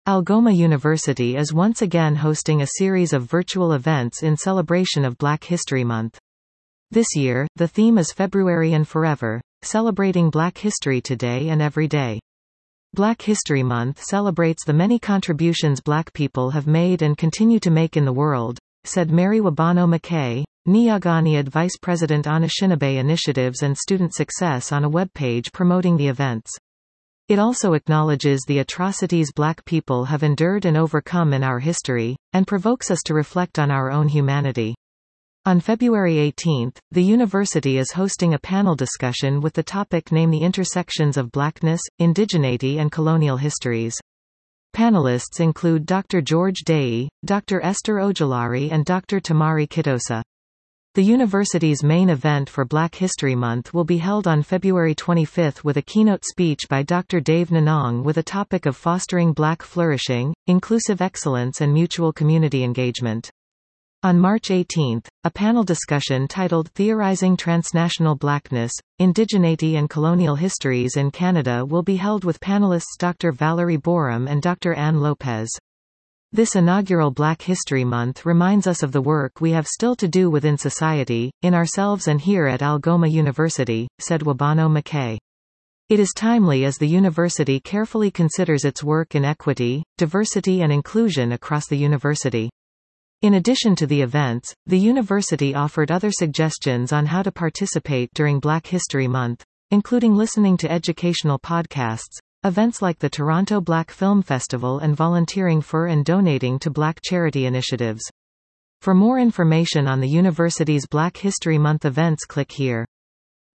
Algoma University is once again hosting a series of virtual events in celebration of Black History Month. This year, the theme is February and Forever, celebrating Black history today and every day. Black History Month celebrates the many contributions Black people have made and continue to make in the world, said Mary Wabano McKay, Nyagani Vice President Anishinaabe Initiatives and Student Success on a webpage promoting the events. It also acknowledges the atrocities Black people have endured and overcome in our history, and provokes us to reflect on our own humanity. On February 18, the university is hosting a panel discussion with the topic Name the Intersections of Blackness, Indigeneity and Colonial Histories. Panelists include Dr. George Dei, Dr. Esther Ojulari and Dr. Tamari Kitosa. The university's main event for Black History Month will be held on February 25 with a keynote speech by Dr. Dave Nanong with a topic of fostering Black flourishing, inclusive excellence and mutual community engagement. On March 18, a panel discussion titled Theorizing Transnational Blackness, Indigeneity and Colonial Histories in Canada will be held with panelists Dr. Valerie Borum and Dr. Ann Lopez. This inaugural Black History Month reminds us of the work we have still to do within society, in ourselves and here at Algoma University, said Wabano McKay. It is timely as the university carefully considers its work in equity, diversity and inclusion across the university. In addition to the events, the university offered other suggestions on how to participate during Black History Month, including listening to educational podcasts, events like the Toronto Black Film Festival and volunteering for and donating to Black charity initiatives. For more information on the university's Black History Month events, click here.